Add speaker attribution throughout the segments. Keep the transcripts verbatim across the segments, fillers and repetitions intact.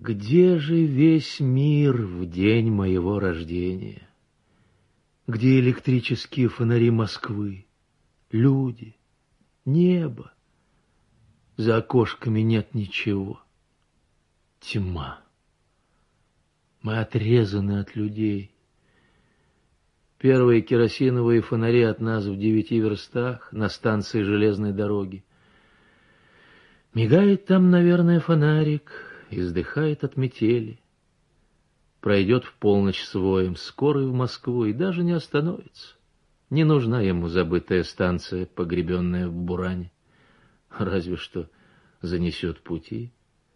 Speaker 1: Где же весь мир в день моего рождения? Где электрические фонари Москвы, люди, небо? За окошками нет ничего. Тьма. Мы отрезаны от людей. Первые керосиновые фонари от нас в девяти верстах на станции железной дороги. Мигает там, наверное, фонарик, издыхает от метели. Пройдет в полночь своим, скорый в Москву, и даже не остановится. Не нужна ему забытая станция, погребенная в буране. Разве что занесет пути.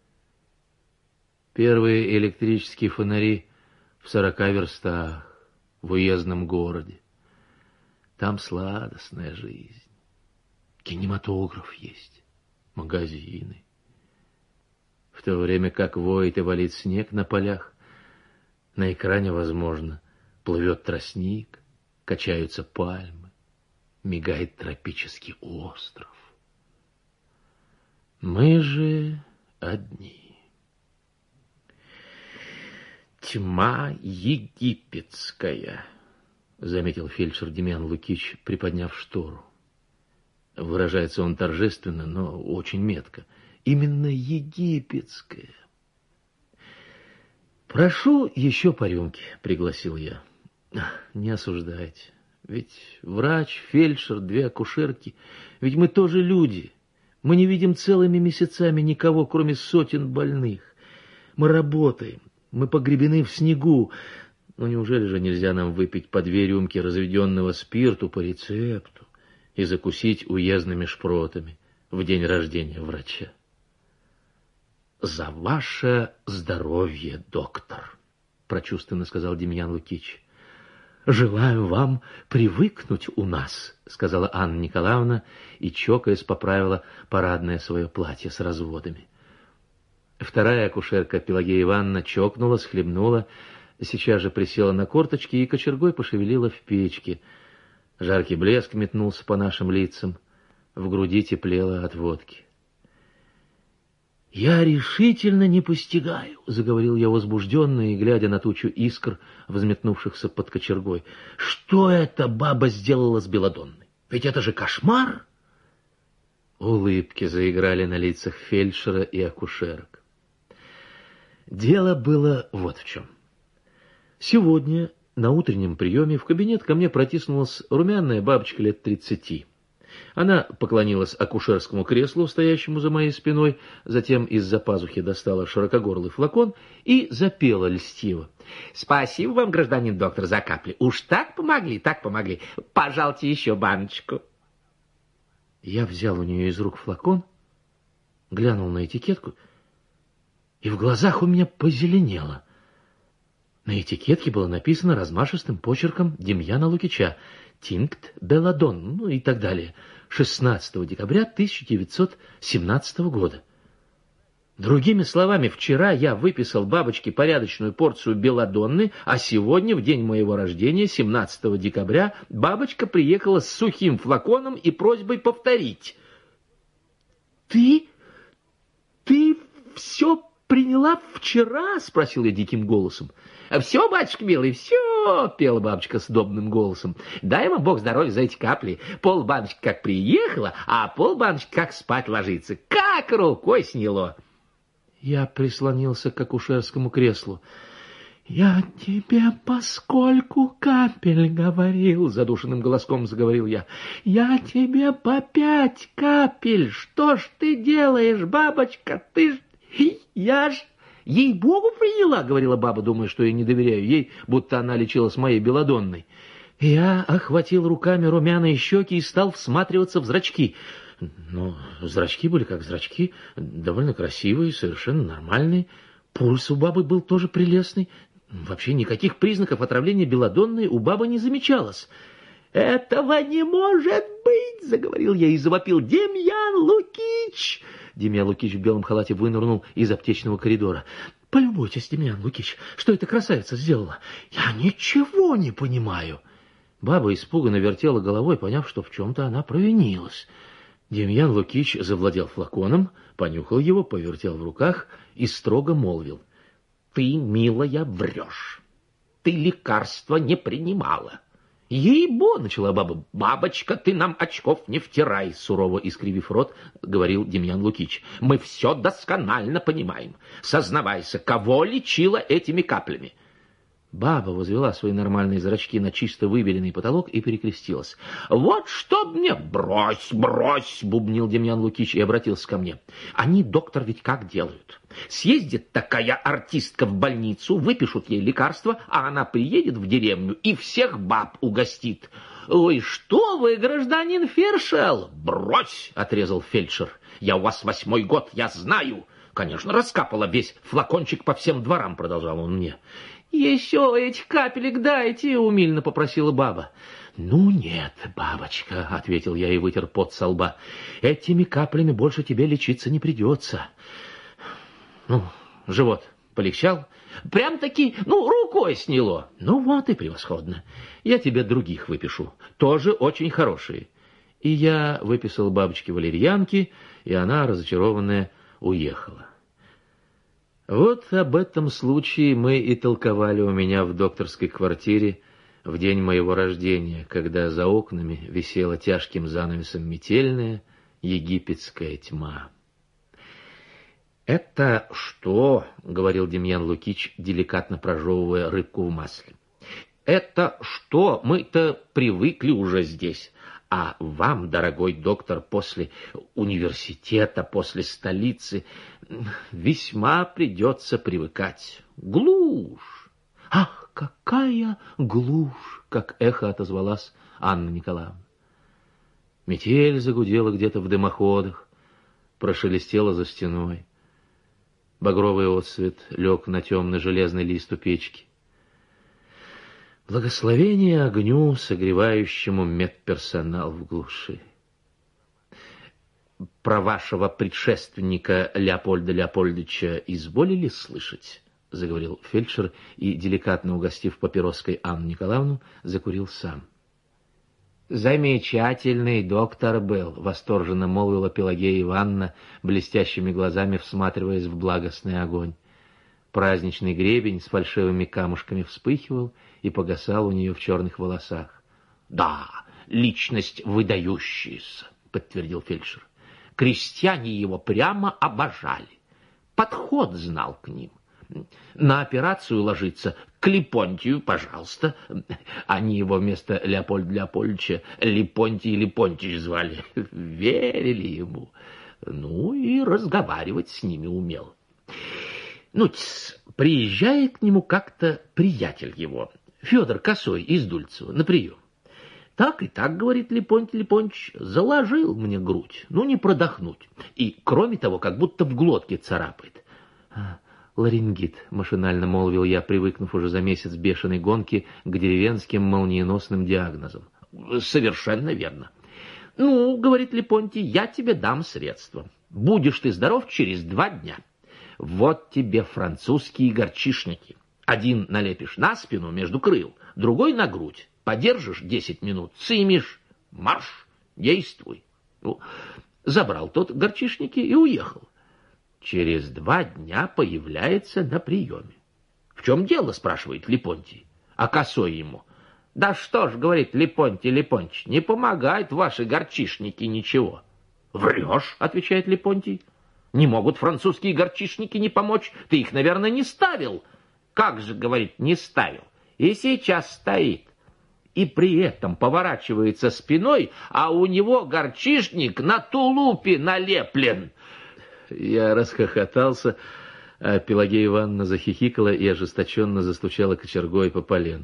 Speaker 1: Первые электрические фонари в сорока верстах, в уездном городе. Там сладостная жизнь. Кинематограф есть, магазины. В то время как воет и валит снег на полях, на экране, возможно, плывет тростник, качаются пальмы, мигает тропический остров. Мы же одни. Тьма египетская, заметил фельдшер Демьян Лукич, приподняв штору. Выражается он торжественно, но очень метко. Именно египетская. Прошу еще по рюмке, пригласил я. Не осуждайте. Ведь врач, фельдшер, две акушерки, ведь мы тоже люди. Мы не видим целыми месяцами никого, кроме сотен больных. Мы работаем, мы погребены в снегу. Но неужели же нельзя нам выпить по две рюмки разведенного спирту по рецепту и закусить уездными шпротами в день рождения врача? «За ваше здоровье, доктор», — прочувственно сказал Демьян Лукич. «Желаю вам привыкнуть у нас», — сказала Анна Николаевна и, чокаясь, поправила парадное свое платье с разводами. Вторая акушерка, Пелагея Ивановна, чокнулась, хлебнула, сейчас же присела на корточки и кочергой пошевелила в печке. Жаркий блеск метнулся по нашим лицам, в груди теплело от водки. «Я решительно не постигаю», — заговорил я возбужденно и, глядя на тучу искр, взметнувшихся под кочергой. «Что эта баба сделала с Беладонной? Ведь это же кошмар!» Улыбки заиграли на лицах фельдшера и акушерок. Дело было вот в чем. Сегодня на утреннем приеме в кабинет ко мне протиснулась румяная бабочка лет тридцати. Она поклонилась акушерскому креслу, стоящему за моей спиной, затем из-за пазухи достала широкогорлый флакон и запела льстиво. «Спасибо вам, гражданин доктор, за капли. Уж так помогли, так помогли. Пожалуйте еще баночку». Я взял у нее из рук флакон, глянул на этикетку, и в глазах у меня позеленело. На этикетке было написано размашистым почерком Демьяна Лукича «Тинкт Беладон», ну и так далее, шестнадцатого декабря тысяча девятьсот семнадцатого года. Другими словами, вчера я выписал бабочке порядочную порцию белладонны, а сегодня, в день моего рождения, семнадцатого декабря, бабочка приехала с сухим флаконом и просьбой повторить. «Ты? Ты все приняла вчера?» — спросил я диким голосом. «Все, батюшка милый, все!» — пела бабочка с добным голосом. «Дай вам Бог здоровья за эти капли. Пол баночки как приехала, а пол баночки как спать ложится. Как рукой сняло!» Я прислонился к акушерскому креслу. «Я тебе поскольку капель говорил», — задушенным голоском заговорил я. «Я тебе по пять капель. Что ж ты делаешь, бабочка? Ты ж... Я ж... ей-богу приняла», — говорила баба, думая, что я не доверяю ей, будто она лечилась моей белладонной. Я охватил руками румяные щеки и стал всматриваться в зрачки. Но зрачки были как зрачки, довольно красивые, совершенно нормальные. Пульс у бабы был тоже прелестный. Вообще никаких признаков отравления белладонной у бабы не замечалось. «Этого не может быть!» — заговорил я и завопил. «Демьян Лукич!» Демьян Лукич в белом халате вынырнул из аптечного коридора. «Полюбуйтесь, Демьян Лукич, что эта красавица сделала? Я ничего не понимаю!» Баба испуганно вертела головой, поняв, что в чем-то она провинилась. Демьян Лукич завладел флаконом, понюхал его, повертел в руках и строго молвил.
Speaker 2: Ты, милая, врешь. Ты лекарства не принимала. Ей-бо, начала баба. Бабочка, ты нам очков не втирай, сурово искривив рот, говорил Демьян Лукич. Мы все досконально понимаем. Сознавайся, кого лечила этими каплями? Баба возвела свои нормальные зрачки на чисто выбеленный потолок и перекрестилась. «Вот что мне...» «Брось, брось!» — бубнил Демьян Лукич и обратился ко мне. «Они, доктор, ведь как делают? Съездит такая артистка в больницу, выпишут ей лекарства, а она приедет в деревню и всех баб угостит. Ой, что вы, гражданин Фершел!» «Брось!» — отрезал фельдшер. «Я у вас восьмой год, я знаю!» «Конечно, раскапала весь флакончик по всем дворам», — продолжал он мне. «Еще этих капелек дайте», — умильно попросила баба. «Ну нет, бабочка», — ответил я и вытер пот со лба. «Этими каплями больше тебе лечиться не придется». «Ну, живот полегчал?» «Прям-таки, ну, рукой сняло». «Ну вот и превосходно. Я тебе других выпишу, тоже очень хорошие». И я выписал бабочке валерьянки, и она, разочарованная, уехала. Вот об этом случае мы и толковали у меня в докторской квартире в день моего рождения, когда за окнами висела тяжким занавесом метельная египетская тьма. «Это что?» — говорил Демьян Лукич, деликатно прожевывая рыбку в масле. «Это что? Мы-то привыкли уже здесь. А вам, дорогой доктор, после университета, после столицы, весьма придется привыкать. Глушь!» «Ах, какая глушь!» — как эхо отозвалась Анна Николаевна. Метель загудела где-то в дымоходах, прошелестела за стеной. Багровый отсвет лег на темный железный лист у печки. Благословение огню, согревающему медперсонал в глуши. «Про вашего предшественника Леопольда Леопольдовича изволили слышать?» — заговорил фельдшер и, деликатно угостив папироской Анну Николаевну, закурил сам. «Замечательный доктор был», — восторженно молвила Пелагея Ивановна, блестящими глазами всматриваясь в благостный огонь. Праздничный гребень с фальшивыми камушками вспыхивал и погасал у нее в черных волосах. «Да, личность выдающаяся», — подтвердил фельдшер. «Крестьяне его прямо обожали. Подход знал к ним. На операцию ложиться к Липонтию, пожалуйста». Они его вместо Леопольда Леопольдовича Липонтий Липонтич звали. Верили ему. Ну и разговаривать с ними умел. Ну, приезжает к нему как-то приятель его, Федор Косой из Дульцева, на прием. «Так и так, — говорит Липонтий Липонтич, — заложил мне грудь, ну не продохнуть. И, кроме того, как будто в глотке царапает». «Ларингит», — машинально молвил я, привыкнув уже за месяц бешеной гонки к деревенским молниеносным диагнозам. «Совершенно верно. Ну, — говорит Липонтий, — я тебе дам средства. Будешь ты здоров через два дня. Вот тебе французские горчишники. Один налепишь на спину между крыл, другой на грудь. Подержишь десять минут, сымешь, марш, действуй». Ну, забрал тот горчишники и уехал. Через два дня появляется на приеме. «В чем дело?» — спрашивает Липонтий. А Косой ему: «Да что ж, — говорит Липонтий Липонтич, — не помогают ваши горчишники ничего». «Врешь?» — отвечает Липонтий. «Не могут французские горчишники не помочь. Ты их, наверное, не ставил». «Как же, — говорит, — не ставил. И сейчас стоит». И при этом поворачивается спиной, а у него горчишник на тулупе налеплен. Я расхохотался, а Пелагея Ивановна захихикала и ожесточенно застучала кочергой по полену.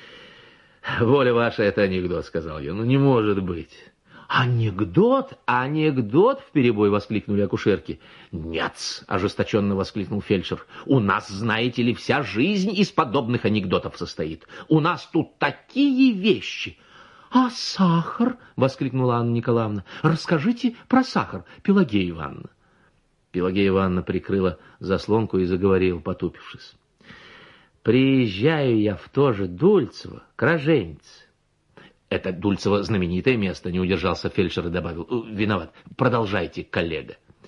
Speaker 2: «Воля ваша, это анекдот, — сказал я, — ну не может быть». «Анекдот? Анекдот!» — вперебой воскликнули акушерки. «Нет!» — ожесточенно воскликнул фельдшер. «У нас, знаете ли, вся жизнь из подобных анекдотов состоит. У нас тут такие вещи!» «А сахар?» — воскликнула Анна Николаевна. «Расскажите про сахар, Пелагея Ивановна». Пелагея Ивановна прикрыла заслонку и заговорила, потупившись. «Приезжаю я в то же Дульцево, к роженице». «Это Дульцево знаменитое место», — не удержался фельдшер и добавил. «Виноват. Продолжайте, коллега».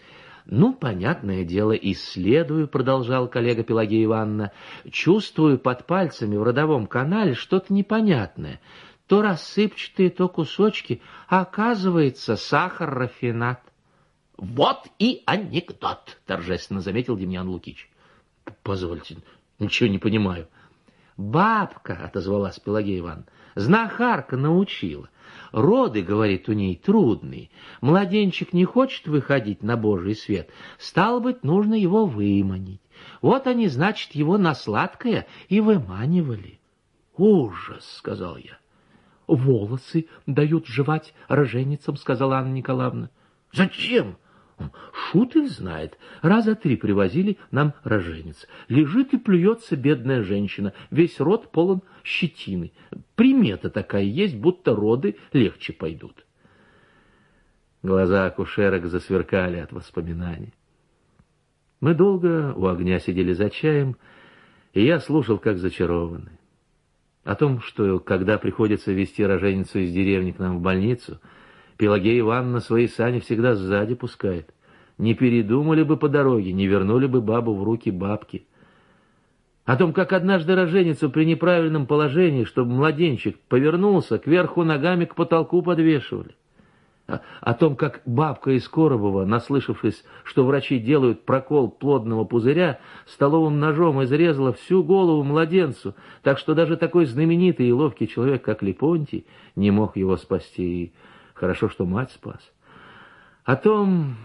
Speaker 2: «Ну, понятное дело, исследую», — продолжал коллега Пелагея Ивановна, «чувствую под пальцами в родовом канале что-то непонятное. То рассыпчатые, то кусочки, а оказывается сахар-рафинат». «Вот и анекдот», — торжественно заметил Демьян Лукич. «Позвольте, ничего не понимаю». «Бабка», — отозвалась Пелагея Ивановна, — «знахарка научила. Роды, говорит, у ней трудные. Младенчик не хочет выходить на Божий свет. Стало быть, нужно его выманить. Вот они, значит, его на сладкое и выманивали».
Speaker 1: «Ужас», — сказал я.
Speaker 2: «Волосы дают жевать роженицам», — сказала Анна Николаевна.
Speaker 1: «Зачем?»
Speaker 2: «Шут их знает. Раза три привозили нам роженец. Лежит и плюется бедная женщина. Весь рот полон щетины. Примета такая есть, будто роды легче пойдут». Глаза акушерок засверкали от воспоминаний. Мы долго у огня сидели за чаем, и я слушал, как зачарованный. О том, что когда приходится везти роженицу из деревни к нам в больницу, Пелагея Ивановна свои сани всегда сзади пускает. Не передумали бы по дороге, не вернули бы бабу в руки бабки. О том, как однажды роженицу при неправильном положении, чтобы младенчик повернулся, кверху ногами к потолку подвешивали. О, о том, как бабка из Коробова, наслышавшись, что врачи делают прокол плодного пузыря, столовым ножом изрезала всю голову младенцу, так что даже такой знаменитый и ловкий человек, как Лепонтий, не мог его спасти, и хорошо, что мать спас. О том...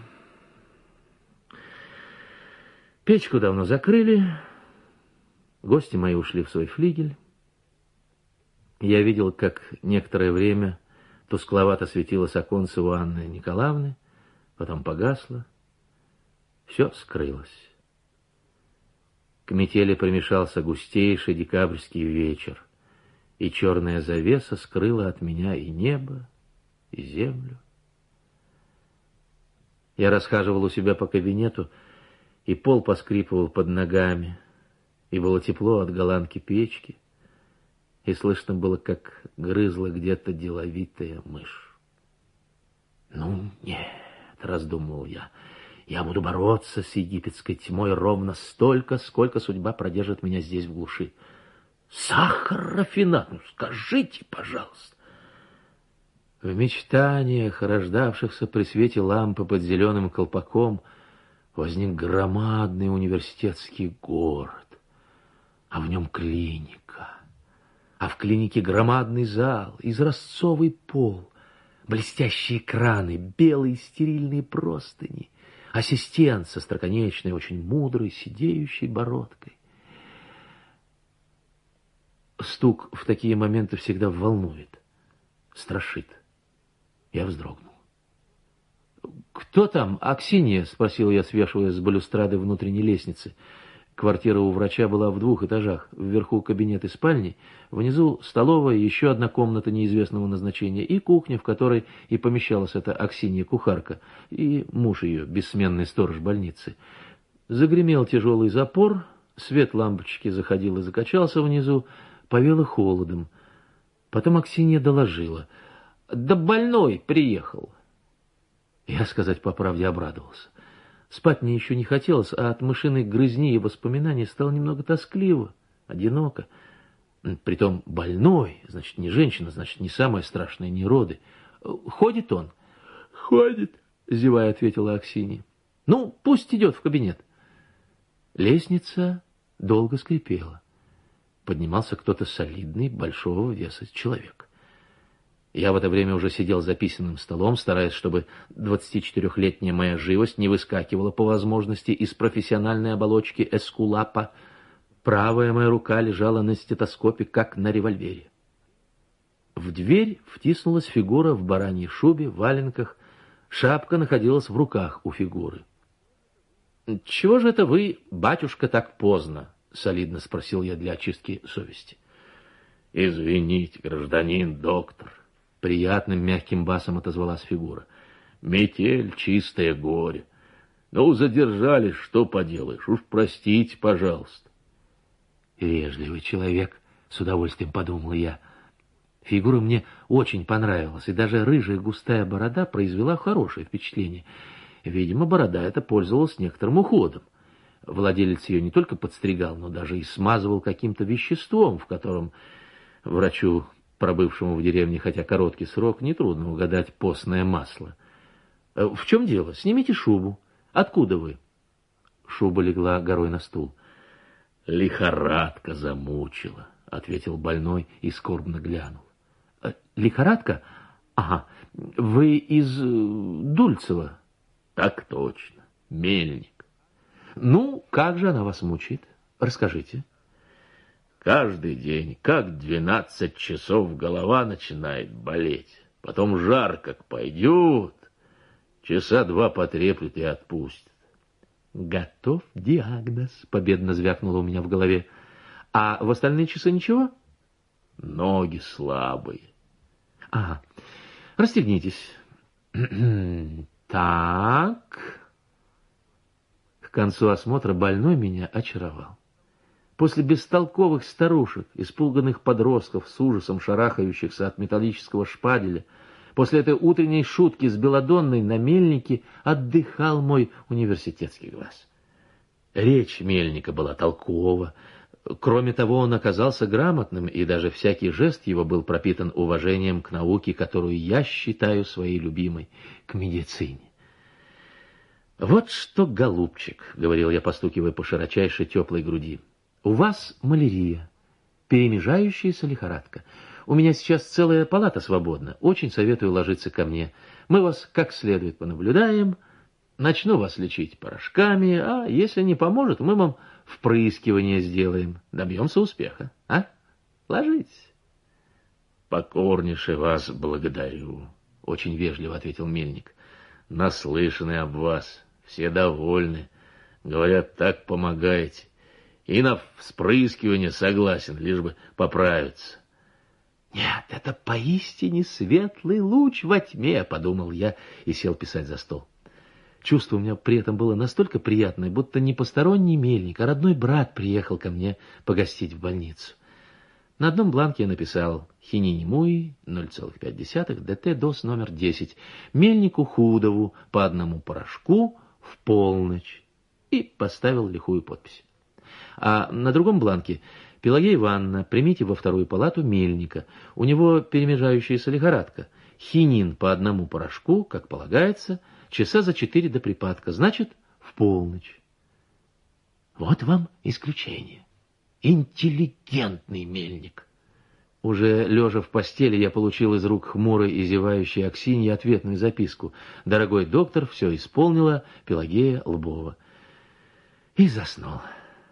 Speaker 2: Печку давно закрыли, гости мои ушли в свой флигель. Я видел, как некоторое время тускловато светилось оконце у Анны Николаевны, потом погасло, все скрылось. К метели примешался густейший декабрьский вечер, и черная завеса скрыла от меня и небо, и землю. Я расхаживал у себя по кабинету, и пол поскрипывал под ногами, и было тепло от голландки печки, и слышно было, как грызла где-то деловитая мышь. «Ну, нет», — раздумывал я, — «я буду бороться с египетской тьмой ровно столько, сколько судьба продержит меня здесь в глуши. Сахар-рафинат, ну скажите, пожалуйста». В мечтаниях, рождавшихся при свете лампы под зеленым колпаком, возник громадный университетский город, а в нем клиника, а в клинике громадный зал, изразцовый пол, блестящие краны, белые стерильные простыни, ассистент со строконечной, очень мудрой, сидеющей бородкой. Стук в такие моменты всегда волнует, страшит. Я вздрогнул. «Кто там, Аксинья?» — спросил я, свешиваясь с балюстрады внутренней лестницы. Квартира у врача была в двух этажах. Вверху кабинет и спальни, внизу столовая, еще одна комната неизвестного назначения и кухня, в которой и помещалась эта Аксинья-кухарка, и муж ее, бессменный сторож больницы. Загремел тяжелый запор, свет лампочки заходил и закачался внизу, повело холодом. Потом Аксинья доложила: «Да больной приехал». Я, сказать по правде, обрадовался. Спать мне еще не хотелось, а от мышиной грызни и воспоминаний стало немного тоскливо, одиноко. Притом больной, значит, не женщина, значит, не самое страшное, не роды. «Ходит он?» «Ходит», — зевая ответила Аксинья. «Ну, пусть идет в кабинет». Лестница долго скрипела. Поднимался кто-то солидный, большого веса человек. Я в это время уже сидел за писаным столом, стараясь, чтобы двадцатичетырехлетняя моя живость не выскакивала по возможности из профессиональной оболочки эскулапа. Правая моя рука лежала на стетоскопе, как на револьвере. В дверь втиснулась фигура в бараньей шубе, в валенках. Шапка находилась в руках у фигуры. «Чего же это вы, батюшка, так поздно?» — солидно спросил я для очистки совести. «Извините, гражданин доктор», — приятным мягким басом отозвалась фигура. «Метель, чистое горе. Ну, задержались, что поделаешь, уж простите, пожалуйста». «Вежливый человек», — с удовольствием подумал я. Фигура мне очень понравилась, и даже рыжая густая борода произвела хорошее впечатление. Видимо, борода эта пользовалась некоторым уходом. Владелец ее не только подстригал, но даже и смазывал каким-то веществом, в котором врачу, пробывшему в деревне хотя короткий срок, нетрудно угадать постное масло. «В чем дело? Снимите шубу. Откуда вы?» Шуба легла горой на стул. «Лихорадка замучила», — ответил больной и скорбно глянул. «Лихорадка? Ага. Вы из Дульцева?» «Так точно. Мельник». «Ну, как же она вас мучает? Расскажите». «Каждый день, как двенадцать часов, голова начинает болеть. Потом жар как пойдет, часа два потреплет и отпустит». «Готов диагноз», — победно звякнуло у меня в голове. «А в остальные часы ничего?» «Ноги слабые». «Ага. Расстегнитесь». «Так...» К концу осмотра больной меня очаровал. После бестолковых старушек, испуганных подростков, с ужасом шарахающихся от металлического шпаделя, после этой утренней шутки с Беладонной на мельнике отдыхал мой университетский глаз. Речь мельника была толкова. Кроме того, он оказался грамотным, и даже всякий жест его был пропитан уважением к науке, которую я считаю своей любимой, к медицине. «Вот что, голубчик», — говорил я, постукивая по широчайшей теплой груди, — «у вас малярия, перемежающаяся лихорадка. У меня сейчас целая палата свободна. Очень советую ложиться ко мне. Мы вас как следует понаблюдаем. Начну вас лечить порошками, а если не поможет, мы вам впрыскивание сделаем. Добьемся успеха. А? Ложитесь». «Покорнейше вас благодарю», — очень вежливо ответил мельник. «Наслышаны об вас. Все довольны. Говорят, так помогаете. И на вспрыскивание согласен, лишь бы поправиться». «Нет, это поистине светлый луч во тьме», — подумал я и сел писать за стол. Чувство у меня при этом было настолько приятное, будто не посторонний мельник, а родной брат приехал ко мне погостить в больницу. На одном бланке я написал «Хинини-Муи, ноль целых пять десятых, ДТ ДОС номер десять, мельнику Худову по одному порошку в полночь» и поставил лихую подпись. А на другом бланке «Пелагея Ивановна, примите во вторую палату мельника. У него перемежающаяся лихорадка. Хинин по одному порошку, как полагается, часа за четыре до припадка, значит, в полночь». Вот вам исключение. Интеллигентный мельник. Уже лежа в постели, я получил из рук хмурой и зевающей Аксиньи ответную записку. «Дорогой доктор, все исполнила, Пелагея Лбова». И заснул.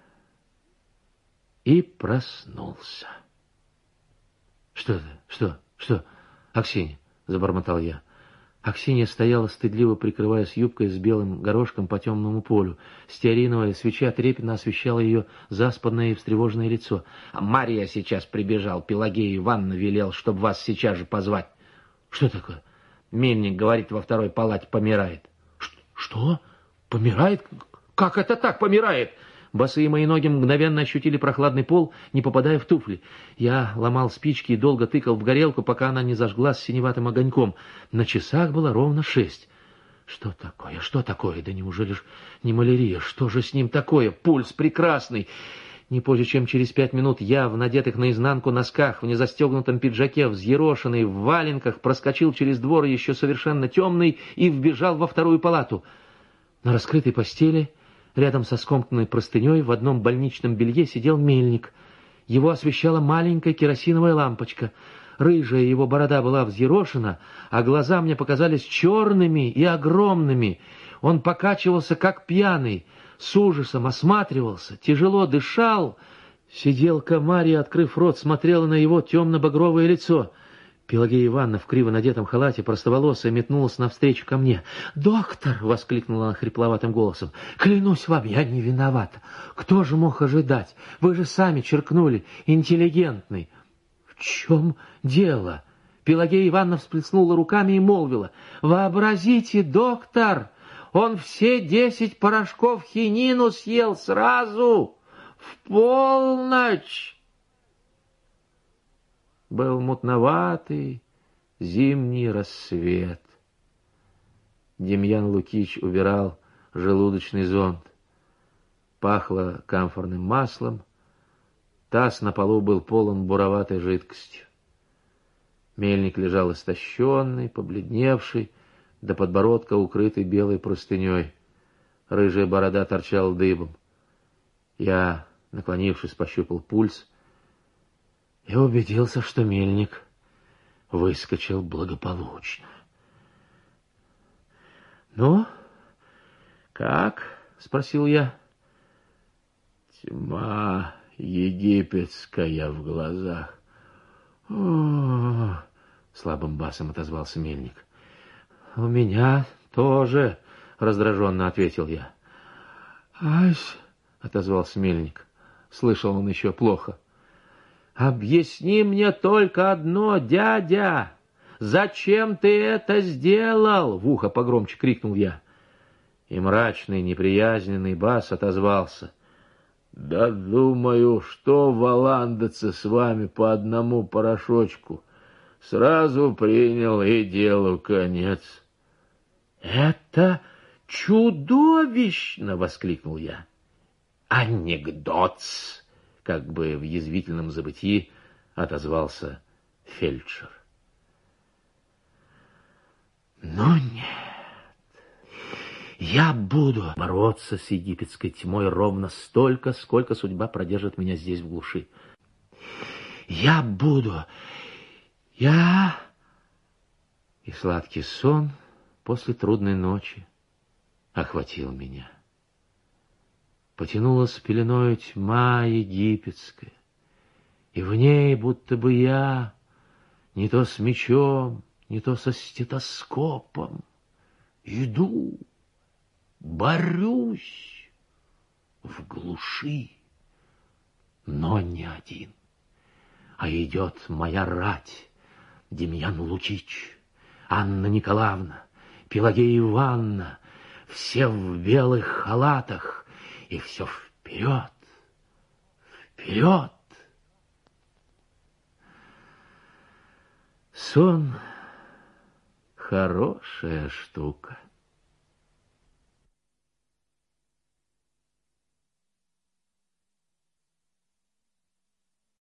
Speaker 2: И проснулся. «Что это? Что? Что? Аксинья?» — забормотал я. Аксинья стояла, стыдливо прикрываясь юбкой с белым горошком по темному полю. Стеариновая свеча трепетно освещала ее заспанное и встревоженное лицо. «А Марья сейчас прибежал. Пелагея Ивановна велел, чтобы вас сейчас же позвать». «Что такое?» «Мельник, говорит, во второй палате помирает». «Что? Помирает? Как это так помирает?» Босые мои ноги мгновенно ощутили прохладный пол, не попадая в туфли. Я ломал спички и долго тыкал в горелку, пока она не зажглась синеватым огоньком. На часах было ровно шесть. Что такое? Что такое? Да неужели ж не малярия? Что же с ним такое? Пульс прекрасный. Не позже, чем через пять минут, я в надетых наизнанку носках, в незастегнутом пиджаке, взъерошенный, в валенках, проскочил через двор еще совершенно темный и вбежал во вторую палату. На раскрытой постели, рядом со скомканной простыней, в одном больничном белье сидел мельник. Его освещала маленькая керосиновая лампочка. Рыжая его борода была взъерошена, а глаза мне показались черными и огромными. Он покачивался, как пьяный, с ужасом осматривался, тяжело дышал. Сиделка Марья, открыв рот, смотрела на его темно-багровое лицо. Пелагея Ивановна в криво надетом халате, простоволосая, метнулась навстречу ко мне. «Доктор!» — воскликнула она хрипловатым голосом. «Клянусь вам, я не виновата. Кто же мог ожидать? Вы же сами черкнули. Интеллигентный». «В чем дело?» Пелагея Ивановна всплеснула руками и молвила. «Вообразите, доктор! Он все десять порошков хинину съел сразу! В полночь!» Был мутноватый зимний рассвет. Демьян Лукич убирал желудочный зонд. Пахло камфорным маслом. Таз на полу был полон буроватой жидкостью. Мельник лежал истощенный, побледневший, до подбородка укрытый белой простыней. Рыжая борода торчала дыбом. Я, наклонившись, пощупал пульс и убедился, что мельник выскочил благополучно. «Ну, как?» — спросил я.
Speaker 1: «Тьма египетская в глазах».
Speaker 2: «О-о-о!» — слабым басом отозвался мельник. «У меня тоже», — раздраженно ответил я. «Ась», — отозвался мельник. Слышал он еще плохо. «Объясни мне только одно, дядя! Зачем ты это сделал?» — в ухо погромче крикнул я. И мрачный, неприязненный бас отозвался.
Speaker 1: «Да думаю, что валандаться с вами по одному порошочку. Сразу принял, и делу конец».
Speaker 2: «Это чудовищно!» — воскликнул я. «Анекдот!» — как бы в язвительном забытии отозвался фельдшер. «Но нет, я буду бороться с египетской тьмой ровно столько, сколько судьба продержит меня здесь, в глуши. Я буду... Я...» И сладкий сон после трудной ночи охватил меня. Потянулась пеленою тьма египетская, и в ней будто бы я, не то с мечом, не то со стетоскопом, иду, борюсь в глуши, но не один, а идет моя рать: Демьян Лукич, Анна Николаевна, Пелагея Ивановна, все в белых халатах, и все вперед, вперед. Сон — хорошая штука.